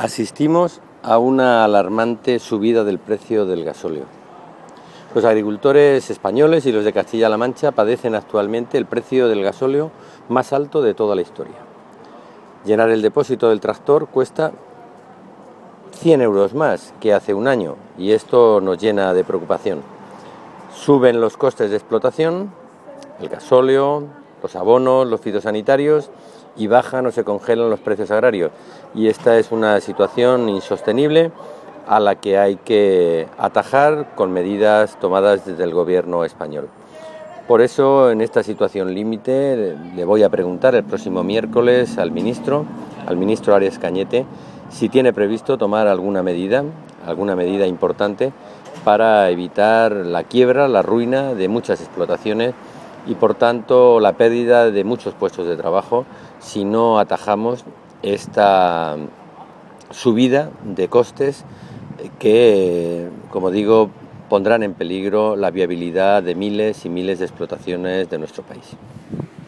Asistimos a una alarmante subida del precio del gasóleo. Los agricultores españoles y los de Castilla-La Mancha padecen actualmente el precio del gasóleo más alto de toda la historia. Llenar el depósito del tractor cuesta 100 euros más que hace un año y esto nos llena de preocupación. Suben los costes de explotación, el gasóleo, los abonos, los fitosanitarios y bajan o se congelan los precios agrarios. Y esta es una situación insostenible a la que hay que atajar con medidas tomadas desde el gobierno español. Por eso, en esta situación límite, le voy a preguntar el próximo miércoles al ministro Arias Cañete, si tiene previsto tomar alguna medida importante para evitar la quiebra, la ruina de muchas explotaciones y, por tanto, la pérdida de muchos puestos de trabajo si no atajamos esta subida de costes que, como digo, pondrán en peligro la viabilidad de miles y miles de explotaciones de nuestro país.